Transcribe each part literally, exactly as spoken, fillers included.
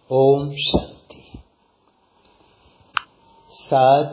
ओम शांति। सात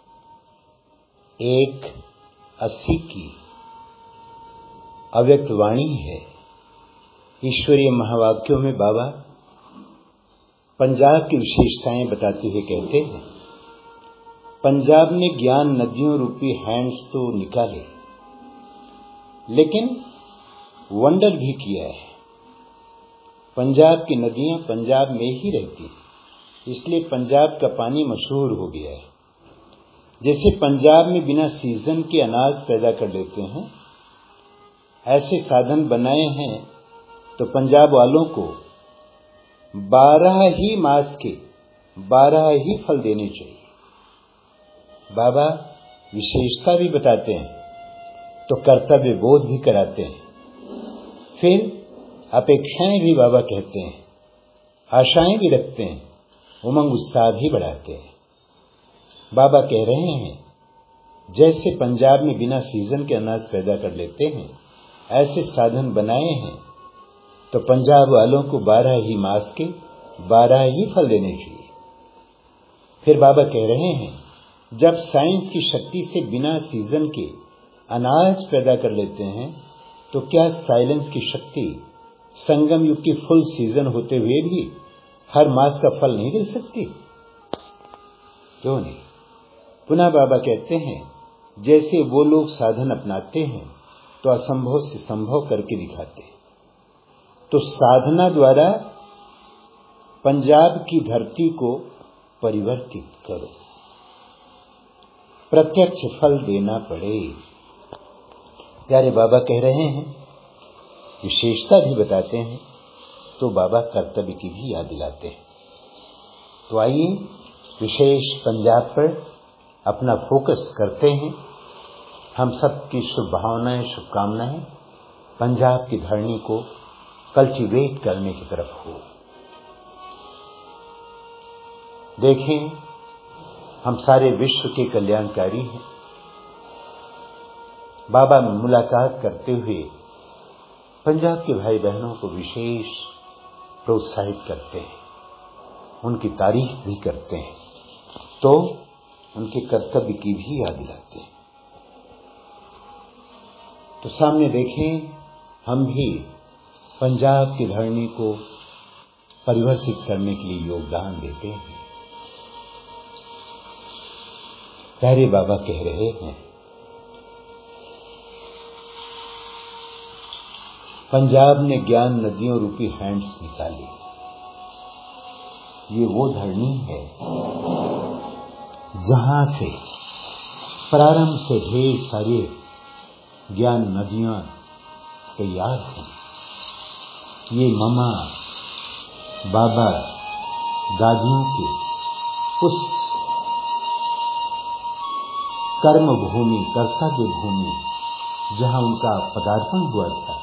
एक अस्सी की अव्यक्त वाणी है। ईश्वरीय महावाक्यों में बाबा पंजाब की विशेषताएं बताते हुए कहते हैं, पंजाब ने ज्ञान नदियों रूपी हैंड्स तो निकाले, लेकिन वंडर भी किया है। पंजाब की नदियां पंजाब में ही रहती हैं, इसलिए पंजाब का पानी मशहूर हो गया है। जैसे पंजाब में बिना सीजन के अनाज पैदा कर लेते हैं, ऐसे साधन बनाए हैं तो पंजाब वालों को बारह ही मास के बारह ही फल देने चाहिए। बाबा विशेषता भी बताते हैं तो कर्तव्य बोध भी कराते हैं, फिर अपेक्षाएं भी बाबा कहते हैं, आशाएं भी रखते हैं, उमंग उत्साह भी बढ़ाते हैं। बाबा कह रहे हैं, जैसे पंजाब में बिना सीजन के अनाज पैदा कर लेते हैं, ऐसे साधन बनाए हैं तो पंजाब वालों को बारह ही मास के बारह ही फल देने चाहिए। फिर बाबा कह रहे हैं, जब साइंस की शक्ति से बिना सीजन के अनाज पैदा कर लेते हैं, तो क्या साइलेंस की शक्ति संगम युग की फुल सीजन होते हुए भी हर मास का फल नहीं दे सकती? क्यों नहीं? पुनः बाबा कहते हैं, जैसे वो लोग साधन अपनाते हैं तो असंभव से संभव करके दिखाते हैं, तो साधना द्वारा पंजाब की धरती को परिवर्तित करो, प्रत्यक्ष फल देना पड़े। प्यारे बाबा कह रहे हैं, विशेषता भी बताते हैं तो बाबा कर्तव्य की भी याद दिलाते हैं। तो आइए विशेष पंजाब पर अपना फोकस करते हैं। हम सबकी शुभ भावनाएं, शुभकामनाएं पंजाब की धरनी को कल्टीवेट करने की तरफ हो। देखें, हम सारे विश्व के कल्याणकारी हैं। बाबा मुलाकात करते हुए पंजाब के भाई बहनों को विशेष प्रोत्साहित करते हैं, उनकी तारीफ भी करते हैं, तो उनके कर्तव्य की भी याद दिलाते हैं। तो सामने देखें, हम भी पंजाब की धरनी को परिवर्तित करने के लिए योगदान देते हैं। प्यारे बाबा कह रहे हैं, पंजाब ने ज्ञान नदियों रूपी हैंड्स निकाले। ये वो धरनी है जहां से प्रारंभ से ढेर सारे ज्ञान नदियां तैयार हुई। ये ममा, बाबा, दादियों के उस कर्म भूमि, कर्तव्य भूमि जहां उनका पदार्पण हुआ था,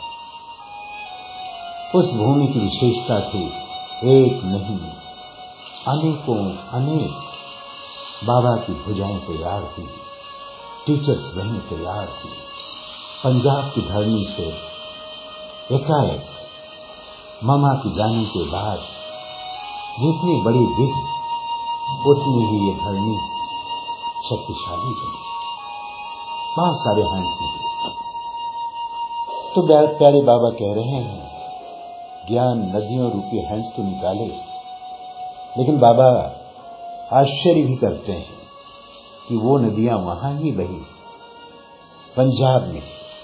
उस भूमि की विशेषता थी, एक नहीं अनेकों अनेक बाबा की भुजाएं तैयार हुई, टीचर्स बहने तैयार हुई। पंजाब की धरनी से एकाएक ममा के जाने के बाद जितनी बड़ी विघ्न, उतनी ही ये धरनी शक्तिशाली बनी। बहुत सारे हैंड्स निकले। तो प्यारे बाबा कह रहे हैं, ज्ञान नदियों रूपी हैंड्स तो निकाले, लेकिन बाबा आश्चर्य भी करते हैं कि वो नदियां वहां ही बही, पंजाब में।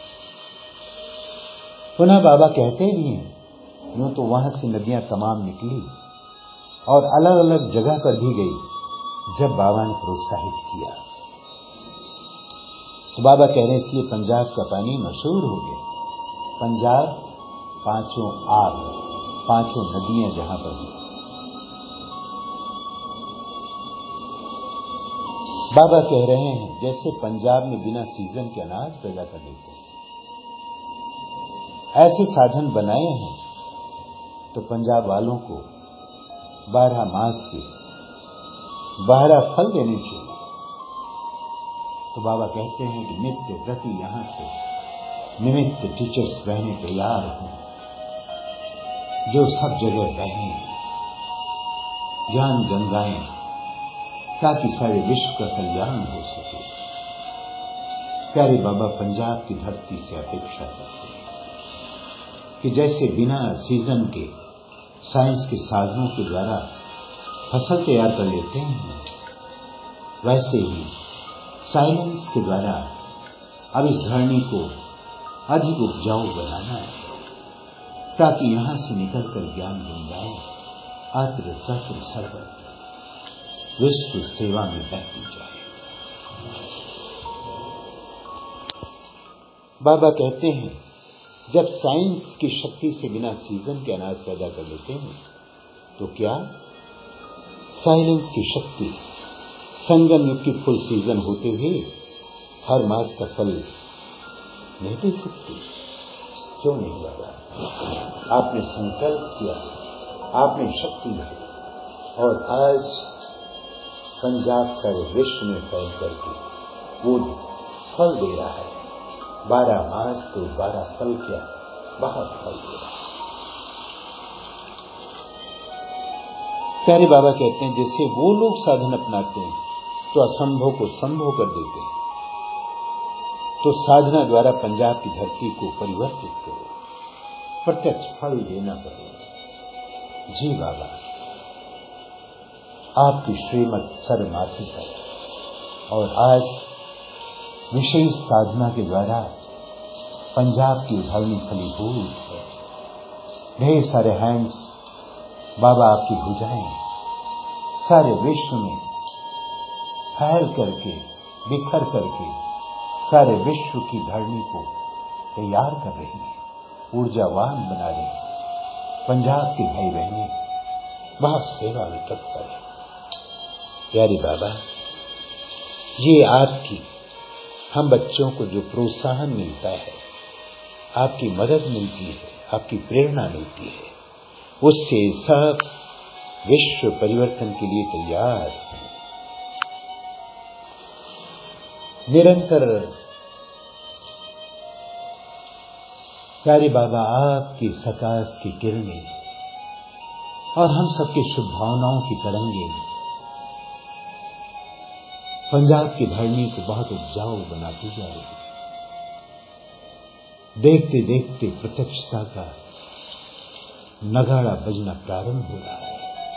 पुनः बाबा कहते भी हैं, यूं तो वहां से नदियां तमाम निकली और अलग अलग जगह पर भी गई, जब बाबा ने प्रोत्साहित किया। तो बाबा कह रहे हैं, इसलिए पंजाब का पानी मशहूर हो गया। पंजाब पांचों आग, पांचों नदियां जहां पर हैं। बाबा कह रहे हैं, जैसे पंजाब में बिना सीजन के अनाज पैदा कर लेते हैं, ऐसे साधन बनाए हैं तो पंजाब वालों को बारह मास के बारह फल देने चाहिए। तो बाबा कहते हैं कि नित्य प्रति यहां से निमित्त टीचर्स बहने तैयार हों, जो सब जगह बहने, ज्ञान गंगाएं, ताकि सारे विश्व का कल्याण हो सके। प्यारे बाबा पंजाब की धरती से अपेक्षा करते हैं कि जैसे बिना सीजन के साइंस के साधनों के द्वारा फसल तैयार कर लेते हैं, वैसे ही साइलेंस के द्वारा अब इस धरनी को अधिक उपजाऊ बनाना है, ताकि यहां से निकलकर ज्ञान गंगाएं आत्र तत्र सर्वत्र विश्व सेवा में बहती जाए। बाबा कहते हैं, जब साइंस की शक्ति से बिना सीजन के अनाज पैदा कर लेते हैं, तो क्या साइलेंस की शक्ति संगम युग की फुल सीजन होते हुए हर मास का फल नहीं दे सकती? क्यों नहीं बाबा? आपने संकल्प किया, आपने शक्ति दी, और आज पंजाब सारे विश्व में फैल करके वो फल दे रहा है। बारह मास तो बारह फल, क्या बहुत फल दे रहा है। प्यारे बाबा कहते हैं, जैसे वो लोग साधन अपनाते हैं तो असंभव को संभव कर देते हैं, तो साधना द्वारा पंजाब की धरती को परिवर्तित करो, प्रत्यक्ष फल देना पड़ेगा। जी बाबा, आपकी श्रीमत सर माथे पर, और आज विशेष साधना के द्वारा पंजाब की उधरनी फलीभूत है। ढेर सारे हैंड्स बाबा, आपकी भुजाएं सारे विश्व में फैल करके, बिखर करके सारे विश्व की धरनी को तैयार कर रही है, ऊर्जावान बना रही है। पंजाब के भाई बहनें बहुत सेवा में तत्पर है। प्यारे बाबा, ये आपकी हम बच्चों को जो प्रोत्साहन मिलता है, आपकी मदद मिलती है, आपकी प्रेरणा मिलती है, उससे सब विश्व परिवर्तन के लिए तैयार है। निरंतर प्यारे बाबा, आपकी सकाश की किरणें और हम सबकी शुभ भावनाओं की तरंगें पंजाब की धरनी को बहुत उपजाऊ बनाती जा रही है। देखते देखते प्रत्यक्षता का नगाड़ा बजना प्रारंभ हो रहा है।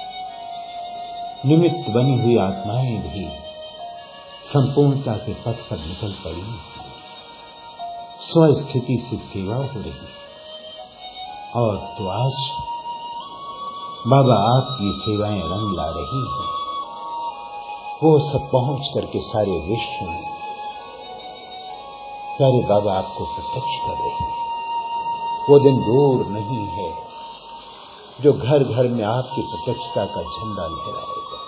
निमित्त बनी हुई आत्माएं भी संपूर्णता के पथ पर निकल पड़ी थी। स्वस्थिति से सेवा हो रही, और तो आज बाबा आपकी सेवाएं रंग ला रही हैं। वो सब पहुंच करके सारे विश्व में प्यारे बाबा आपको प्रत्यक्ष कर रही है। वो दिन दूर नहीं है जो घर घर में आपकी प्रत्यक्षता का झंडा लहराएगा।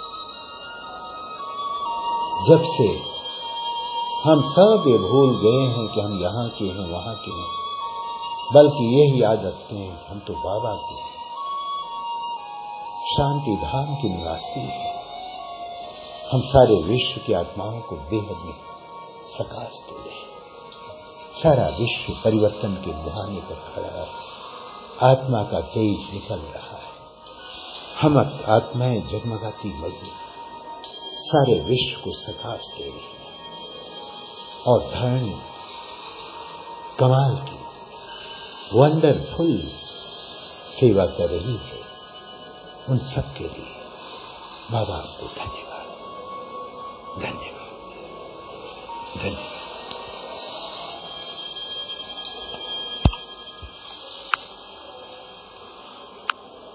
जब से हम सब ये भूल गए हैं कि हम यहाँ के हैं, वहां के हैं, बल्कि यही याद रखते हैं कि हम तो बाबा के हैं, शांति धाम के निवासी हैं। हम सारे विश्व की आत्माओं को बेहद में सकाश दे रहे हैं। सारा विश्व परिवर्तन के मुहाने पर खड़ा है। आत्मा का तेज निकल रहा है। हम आत्माएं जगमगाती मग्न सारे विश्व को सकाश दे रही है, और धरणी कमाल की वंडरफुल सेवा कर रही है। उन सब के लिए बाबा आपको धन्यवाद, धन्यवाद, धन्यवाद।